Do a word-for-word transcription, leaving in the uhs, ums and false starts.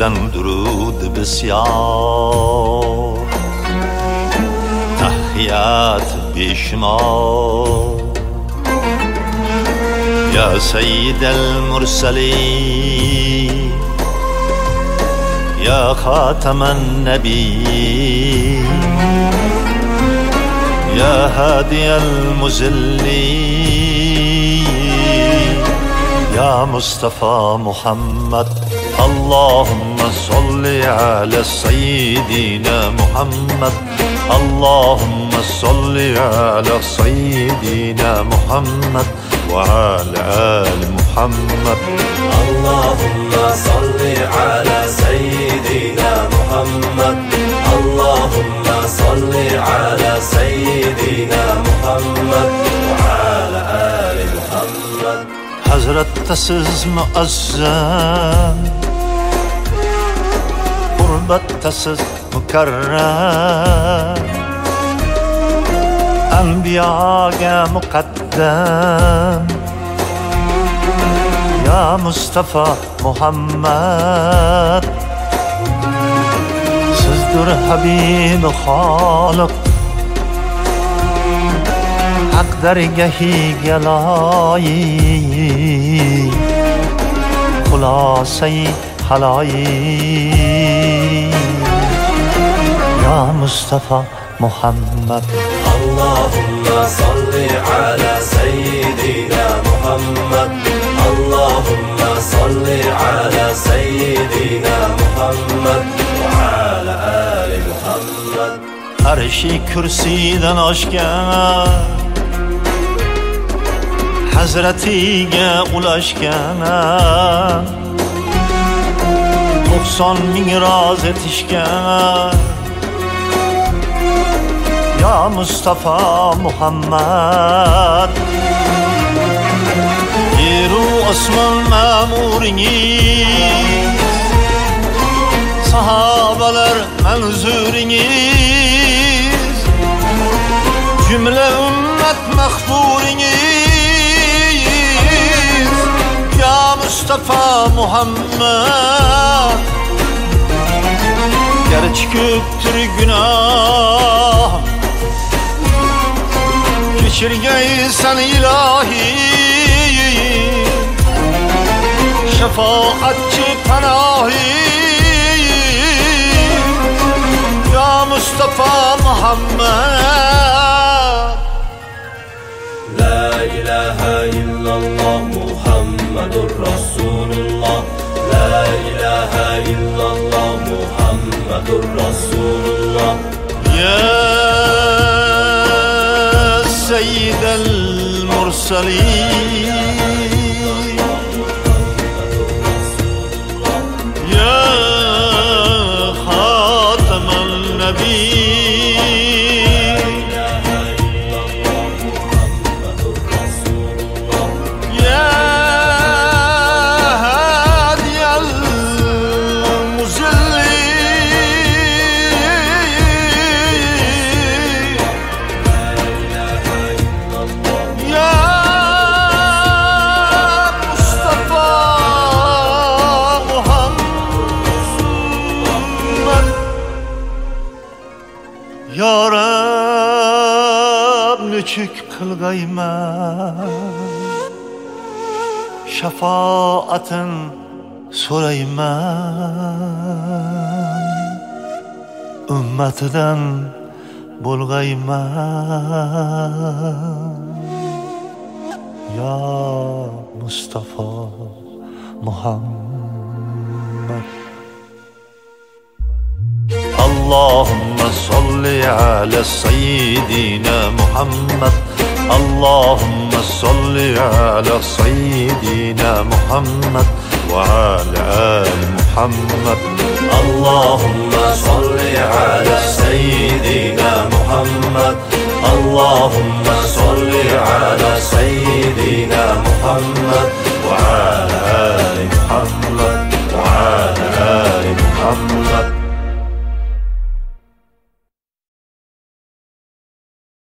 گفتن درود بسیار، تحیات بیشمار. یا سید المرسلین یا خاتم النبی یا هادی المذلین یا مصطفى محمد. اللهم صل على سيدنا محمد، اللهم صل على سيدنا محمد وعلى آل محمد. اللهم صل على سيدنا محمد، اللهم صل على سيدنا محمد وعلى آل محمد. حضرت siz muazzam، قربت siz mukarram، انبیاء مقدم یا مصطفى محمد. sizdir Habib Xoliq، حق درگهی گلایی، خلاصه خلایی یا مصطفى محمد. اللهم صل على سيدنا محمد، اللهم صل على سيدنا محمد وعلى آل محمد. عرشی kürsiden oshgan، hazratiga ulashgan، to'qson ming roz etishgan ya Mustafa Muhammad. Yeru osmon ma'muringiz, sahobalar manzuringiz, cümle ümmet mahfuringiz ya Mustafa Muhammad. Gerçi köptür günah, geçirgeysen ilahi, şefaatçi panahi ya Mustafa Muhammad. La ilahe illallah Muhammedur Resulullah, la ilahe illallah Muhammedur Resulullah. Ya seyyidel mursalin ya khataman nabiyyin ya hadiyal muzillin ya Mustafa Muhammad. Ya Rab nechuk qilgayman, şafaatin so'rayman, ummatidan bo'lg'ayman ya Mustafa Muhammad. Allahumma salli ala sayyidina Muhammad، اللهم صل على سيدنا محمد وعلى آل محمد. اللهم صل على سيدنا محمد، اللهم صل على سيدنا محمد وعلى آل محمد وعلى آل محمد.